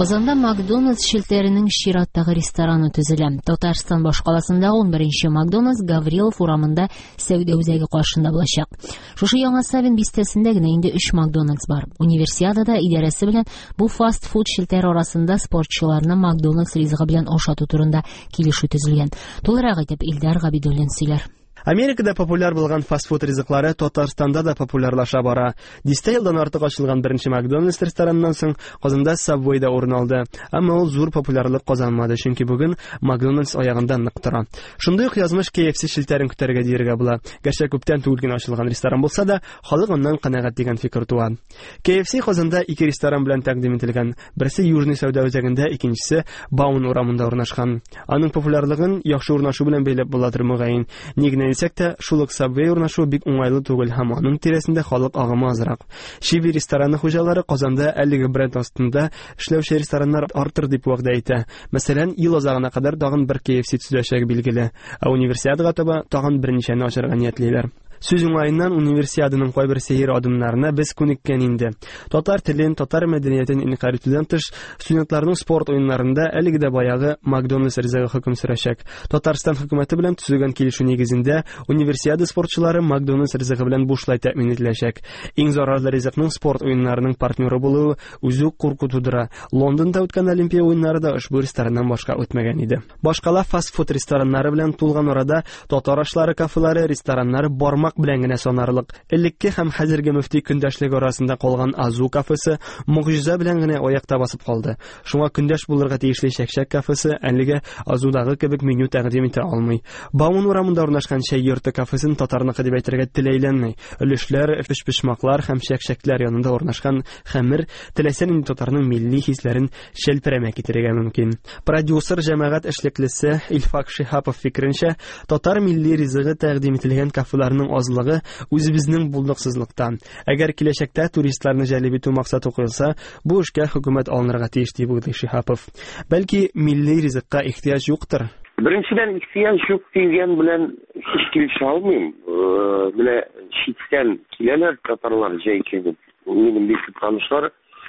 Казанда Макдональдс шилтәренең чираттагы рестораны төзелә. Татарстан башкаласында 11-нче Макдональдс Гаврилов урамында сәүдә үзәге каршында булачак. Шушы яңа Савин бистәсендә генә инде 3 Макдональдс бар. Универсиадада идарәсе белән бу фаст-фуд шилтәр арасында спортчыларны Макдональдс ризыгы белән ашату турында килешү төзелгән. Тулырак итеп Илдар Габидуллин сөйләр. Америкада популяр булган фастфуд ризыклары Татарстанда да популярлаша бара. 10 елдан артык ачылган беренче Макдональдс рестораннан соң Казанда Subway да урын алды. Әмма ул зур популярлык казанмады, чөнки бүген Макдональдс аягында нык тора. Шундый ук язмыш KFC шилтәрен күтәргә диергә була. Гәрчә күптән түгел генә ачылган ресторан булса да, халык аннан канәгать дигән фикер туа. KFC Казанда 2 ресторан белән тәкъдим ителгән. Берсе Южный сәүдә үзәгендә, икенчесе Баун урамында урнашкан. Аның популярлыгын яхшы урнашу белән бәйләп буладыр мөгаен. Дисәк тә, шул ук Subway урнашу бик уңайлы түгел һәм аның тирәсендә халык агымы азрак. Шиби рестораны хуҗалары Казанда әлеге бренд астында эшләүче рестораннар артыр дип вәгъдә итә. Мәсәлән, ел азагына кадәр тагын бер KFC төзеләчәге билгеле, ә универсиадага таба тагын берничәне ачарга ниятлиләр. Сүз уңаеннан универсиаданың кайбер сәер адымнарына без күнеккән инде. Татар телен, татар мәдәниятен инкар итүдән тыш, студентларның спорт уеннарында әлеге дә баягы Макдональдс ризыгы хөкем сөрәчәк. Татарстан хөкүмәте белән төзелгән килешү нигезендә универсиада спортчылары Макдональдс ризыгы белән бушлай тәэмин ителәчәк. Иң зарарлы ризыкның спорт уеннарының партнеры булуы үзе курку тудыра. Лондонда үткән Олимпия уеннары да ошбу рестораннан башка үтмәгән иде. Башкала фастфуд рестораннары белән тулган арада татар ашлары кафелары, рестораннары бармак белән генә санарлык. Элекке һәм хәзерге мөфти көндәшлеге арасында калган Азу кафесы мөгъҗиза белән генә аякта басып калды. Шуңа көндәш булырга тиешле Шәкшәк кафесы әлегә Азудагы кебек меню тәкъдим итә алмый. Баун урамында урнашкан чәй йорты кафесын татарныкы дип әйтергә теләйләнмәй. Өлешләр, пешмаклар һәм шәкшәкләр янында урнашкан хәмер теләсә нинди татарның милли хисләрен шәлперәмә китерергә мөмкин. Продюсер җәмәгать эшлеклесе Илфак Шихапов фикеренчә, татар милли ризыгы тәкъдим ителгән кафеларның азлыгы үзебезнең булдыксызлыктан. Әгәр киләчәктә туристларны җәлеп итү максаты куелса, бу эшкә хөкүмәт алынырга тиеш дип уйлый Шихапов. Бәлки милли ризыкка ихтияҗ юктыр. Беренчедән ихтияҗ юк дигән белән һич килешә алмыйм. Менә читтән киләләр татарлар җәй кебек. Минем бик танышлар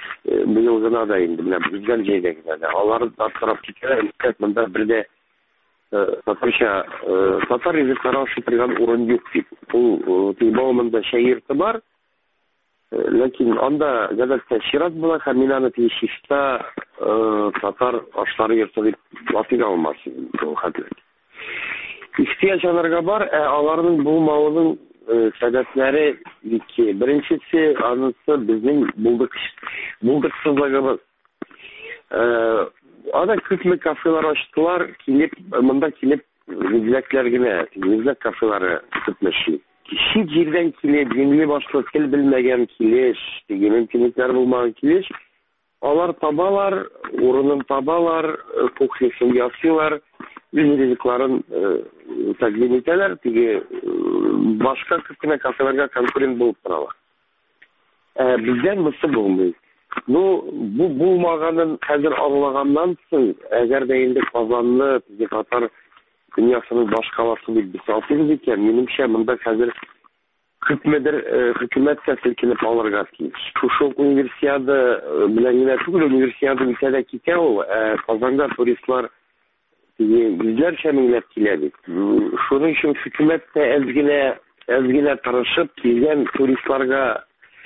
быел гына да инде менә безгә җәйдә генә. Алар да тарап китәләр. Монда бердә татар языклары ашатырган урын юк дип. Ул Бауманда шәйерте бар. Ләкин анда гадәттә чират була һәм мин аны тиешчә татар ашлары йорты дип атыга алмасын. Ихтияҗ аларга бар, аларның булмавының сәбәпләре ике. Беренчесе анысы безнең булдыксызлыгыбыз. Ада күпме кафелар ачтылар, монда килеп үзләкләр генә, үзләк кафелары күпмешли. Шит җирдән килеп, җиңли башлы тел белмәгән килеш, дигән мөмкинлекләр булмаган килеш, алар табалар, урынын табалар, кухнясын ясыйлар, үз ризыкларын тәкъдим итәләр, башка күпкенә кафеларга конкурент булып торалар. Бездән мосы булмый. Бу булмаганын хәзер аңлаганнан соң, әгәр дә инде Казанны, татар дөньясының башкаласы дип без атыйбыз икән, минемчә монда хәзер күпмедер хөкүмәт селкенеп алырга тиеш. Шушы универсиада белән генә түгел, универсиада үтә китә ул, Казанга туристлар йөзләрчә меңләп килә бит. Шуның өчен хөкүмәт тә әзгенә тырышып килгән туристларга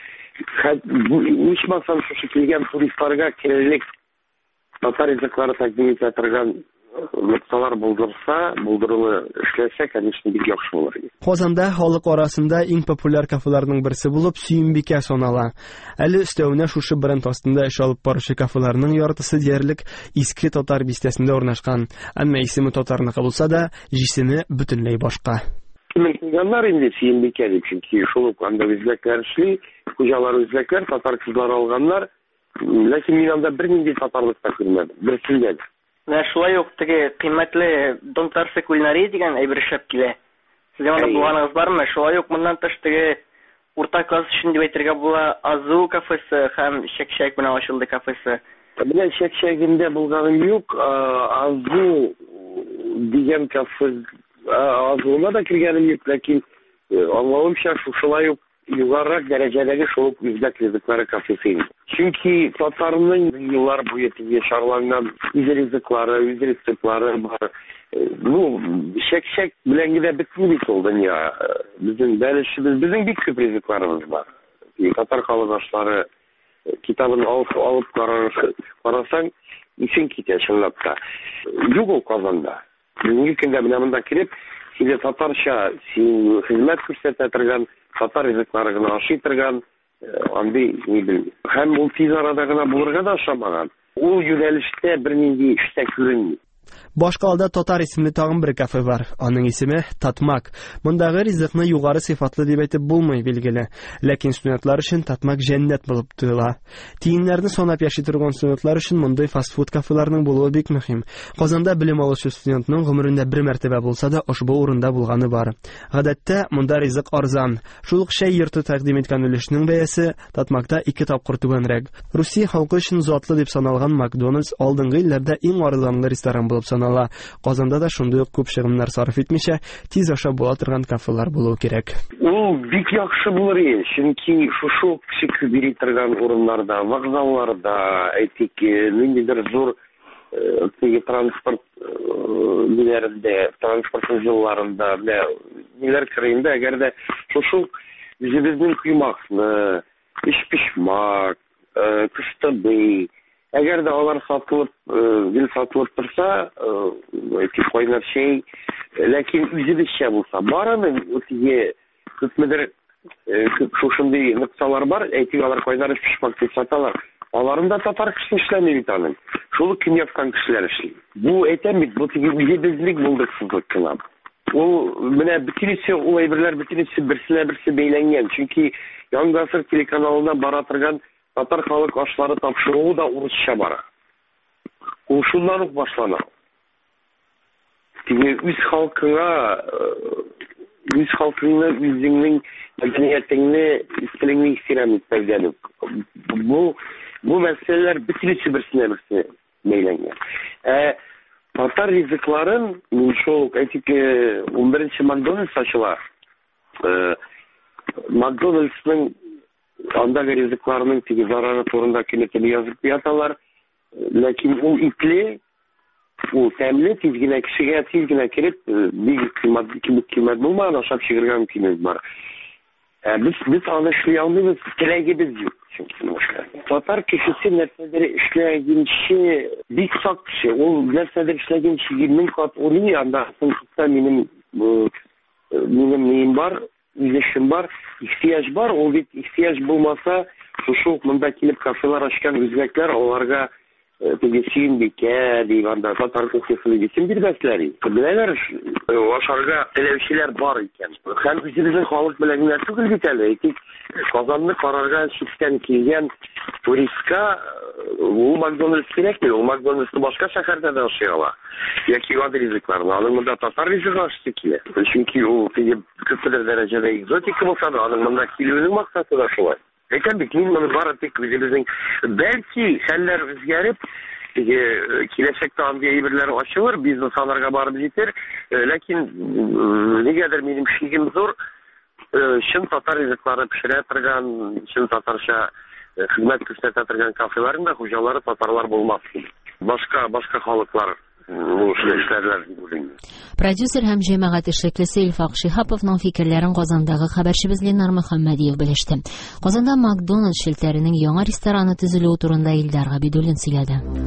ичмасам шушы килгән туристларга кирәклек татар языклары тәкъдим итә торган нукталар булдырылы эшләсә, конечно, бик яхшы булыр. Казанда халык арасында иң популяр кафеларның берсе булып Сөембикә санала. Әле өстәвенә шушы бренд астында эш алып баручы кафеларның яртысы диярлек иске татар бистәсендә урнашкан. Әмма исеме татарныкы булса да, җисеме бөтенләй башка. Кемнәр инде Сөембикә дип, чөнки шул ук анда үзләкләр эшли, хуҗалар үзләкләр, татар кызлар алганнар. Ләкин мин анда бернинди татарлык та күрмәдем. Берсендә. Шулай ук теге кыйммәтле Донтарсы кулинария дигән әйбер шәп килә. Сезгә анда булганыгыз бармы? Шулай ук моннан тыш теге урта класс өчен дип әйтергә була Азу кафесы һәм Шәкшәк белән ачылды кафесы. Менә Шәкшәгендә булганым юк. Азу дигән кафе Азуга да кергәнем юк, ләкин аңлавымча шулай ук югарырак дәрәҗәдәге шул үзбәк ризыклары кафесы. Чөнки татарның еллар буе шарланган үз ризыклары, үз рецептлары бар. Шәк белән генә бетми бит ул дөнья. Безнең безнең бик күп ризыкларыбыз бар. Татар халык ашлары китабын алып карасаң, исең китә чынлап та. Юк ул Казанда. Бүгенге көндә менә монда килеп, сине татарча хезмәт күрсәтә торган, татар ризыклары гына ашый торган, андый ни белмим. Һәм ул тиз арада гына булырга да ошамаган. Ул юнәлештә бернинди эштә күренми. Башкалада татар исемле тагын бер кафе бар. Аның исеме Татмак. Мондагы ризыкны югары сыйфатлы дип әйтеп булмый, билгеле. Ләкин студентлар өчен Татмак җәннәт булып тоела. Тиеннәрне санап яши торган студентлар өчен мондай фастфуд кафеларның булуы бик мөһим. Казанда белем алучы студентның гомерендә бер мәртәбә булса да ошбу урында булганы бар. Гадәттә монда ризык арзан. Шул ук чәй йорты тәкъдим иткән өлешнең бәясе Татмакта 2 тапкыр түбәнрәк. Русия халкы өчен затлы дип саналган Макдональдс алдынгы илләрдә иң арзанлы ресторан булып санала. Казанда да шундый ук күп чыгымнар сарыф итмичә, тиз ашап була торган кафелар булу кирәк. Ул бик яхшы булыр иде, чөнки шушы кеше бери торган урыннарда, вокзалларда, әйтик, ниндидер зур транспорт җилләрендә, ниләр кирәгендә, әгәр дә шушы үзебезнең кыймакны, пешмак, кыстыбый, әгәр дә алар сатылып торса, әйтик, кайнар чәй, ләкин үзебезчә булса, барының үтиге күпмедер шушындый нукталар бар, әйтик, алар кайнар пешмак дип саталар. Аларында татар кеше эшләми бит аның. Шул кем яткан кешеләр эшли. Бу әйтәм бит, бу тиге үзебезлек булдыксызлык кына. Ул менә бөтенесе, ул әйберләр бөтенесе берсе бәйләнгән. Чөнки Яңа гасыр телеканалында бара торган татар халык ашлары тапшыруы да урысча бара. Ул шуннан ук башлана. Тиге үз халкыңны, үзеңнең мәдәниятеңне, истилеңне ихтирам итмәгән. Бу мәсьәләләр бөтенесе берсенә бәйләнгән. Татар ризыкларын, шул әйтик, 11-нче Макдональдс ачыла. Макдональдсның андагы ризыкларының тиге зарары турында кинәтен язып яталар. Ләкин ул ипле, ул тәмле, тиз генә кешегә тиз генә киреп, бик кыйммәт булмаган ашап чыгарга мөмкинлек бар. Без аны эшли алмыйбыз, теләгебез юк. Татар кешесе нәрсәдер эшләгәнче бик сак кеше. Ул нәрсәдер эшләгәнче 1000 кат уйный, анда соңгысында минем нем бар, үзешем бар, ихтияҗ бар. Ул бит ихтияҗ булмаса, шушы монда килеп кафелар ачкан үзбәкләр аларга теге Сөембикә дигәндә татар кухнясы дисем бирмәсләр. Беләләр, ашарга теләүчеләр бар икән. Һәм үзебезнең халык белән генә түгел бит әле. Әйтик, Казанны карарга читтән килгән туристка ул Макдональдс кирәкми, ул Макдональдсны башка шәһәрдә дә ашый ала. Яки гади ризыкларны, аның монда татар ризыгы ашты килә. Чөнки ул теге күпмедер дәрәҗәдә экзотика булса да, аның монда килүнең максаты да шулай. Әйтәм бит, мин моны бары тик үзебезнең бәлки хәлләр үзгәреп, киләчәктә андый әйберләр ачылыр, бизнес аларга барып җитер, ләкин нигәдер минем шигем зур, чын татар ризыклары пешерә торган, чын татарча хезмәт күрсәтә торган кафеларында хуҗалары татарлар булмас. Башка халыклар Продюсер һәм җәмәгать эшлеклесе Илфак Шиһаповның фикерләрен Казандагы хәбәрчебез Ленар Мөхәммәдиев белеште. Казанда Макдональдс шелтәренең яңа рестораны төзелүе турында Илдар Габидуллин сөйләде.